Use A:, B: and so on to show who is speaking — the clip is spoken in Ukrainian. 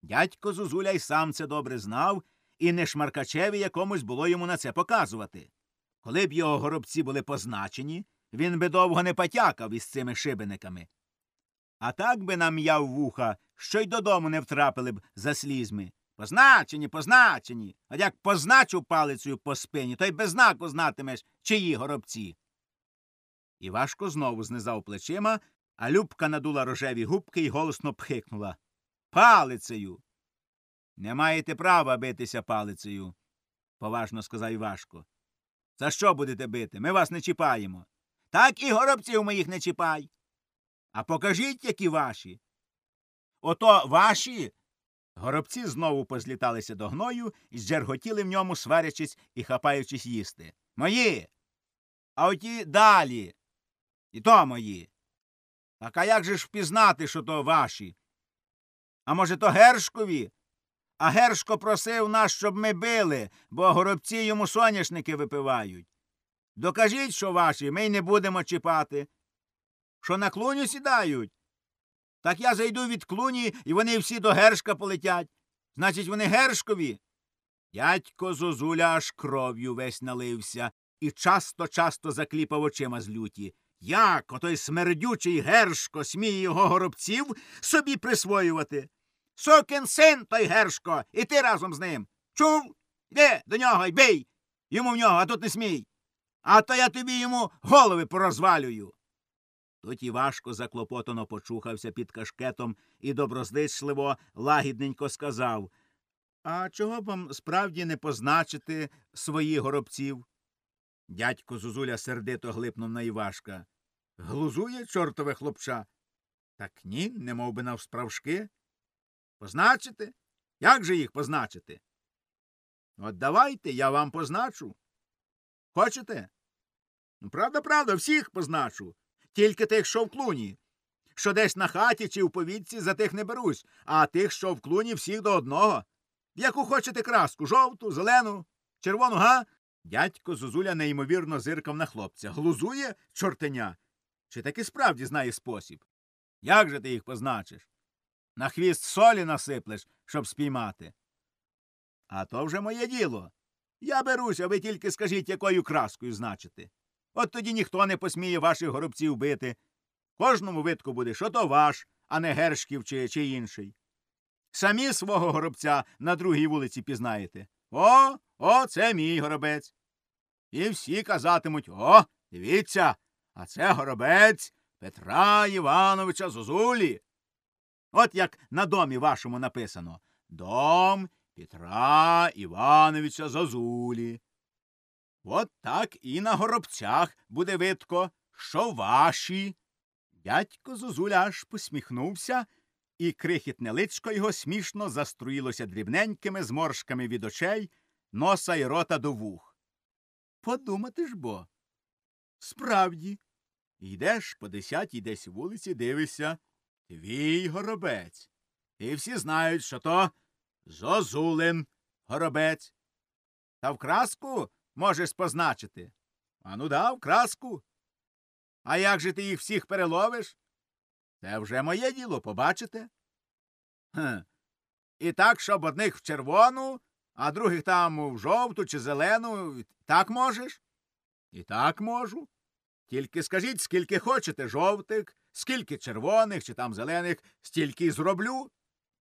A: Дядько Зозуля й сам це добре знав, і не шмаркачеві якомусь було йому на це показувати. Коли б його горобці були позначені, він би довго не потякав із цими шибениками. А так би нам'яв вуха, що й додому не втрапили б за слізьми. Позначені, позначені. А як позначу палицею по спині, то й без знаку знатимеш, чиї горобці. Івашко знову знизав плечима, а Любка надула рожеві губки й голосно пхикнула. Палицею. Не маєте права битися палицею, поважно сказав Івашко. За що будете бити? Ми вас не чіпаємо. Так і горобців моїх не чіпай. А покажіть, які ваші. Ото ваші. Горобці знову позліталися до гною і зджерготіли в ньому, сварячись і хапаючись їсти. Мої. А оті далі. І то мої. Так а як же ж впізнати, що то ваші? А може, то Гершкові? А Гершко просив нас, щоб ми били, бо горобці йому соняшники випивають. Докажіть, що ваші, ми й не будемо чіпати. Що на клуню сідають? Так я зайду від клуні, і вони всі до Гершка полетять. Значить, вони Гершкові. Дядько Зозуля аж кров'ю весь налився і часто-часто закліпав очима з люті. Як отой смердючий Гершко сміє його горобців собі присвоювати? Сукин син той Гершко, і ти разом з ним. Чув? Іди до нього й бий. Йому в нього, а тут не смій. А то я тобі йому голови порозвалюю. Тут Івашко заклопотано почухався під кашкетом і доброзичливо, лагідненько сказав. А чого б вам справді не позначити своїх горобців? Дядько Зозуля сердито глипнув на Івашка. Глузує чортове хлопча? Так ні, не мов би навсправжки. Позначити? Як же їх позначити? От давайте, я вам позначу. Хочете? Ну, правда, всіх позначу. Тільки тих, що в клуні. Що десь на хаті чи в повітці, за тих не берусь, а тих, що в клуні, всіх до одного. Яку хочете краску? Жовту, зелену, червону, га? Дядько Зозуля неймовірно зиркав на хлопця. Глузує, чортеня? Чи таки справді знає спосіб? Як же ти їх позначиш? На хвіст солі насиплеш, щоб спіймати. А то вже моє діло. Я беруся, ви тільки скажіть, якою краскою значити. От тоді ніхто не посміє ваших горобців бити. Кожному видку буде, що то ваш, а не Гершків чи інший. Самі свого горобця на другій вулиці пізнаєте. О, це мій горобець. І всі казатимуть, о, дивіться, а це горобець Петра Івановича Зозулі. От як на домі вашому написано. Дом Петра Івановича Зозулі. От так і на горобцях буде видко, що ваші. Дядько Зозуля аж посміхнувся, і крихітне личко його смішно заструїлося дрібненькими зморшками від очей, носа й рота до вух. Подумати ж бо. Справді. Йдеш по 10-й десь вулиці, дивишся. Твій горобець. І всі знають, що то Зозулин горобець. Та в краску можеш позначити. Ану да, в краску. А як же ти їх всіх переловиш? Це вже моє діло, побачите. І так, щоб одних в червону, а других там в жовту чи зелену. Так можеш? І так можу. Тільки скажіть, скільки хочете жовтих, скільки червоних чи там зелених, стільки й зроблю.